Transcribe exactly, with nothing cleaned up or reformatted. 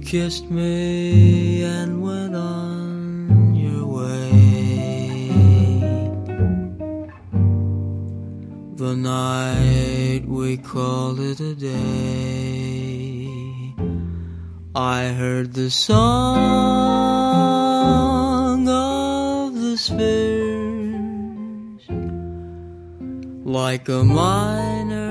kissed me and went on your way. The night we called it a day, I heard the song of the spheres like a minor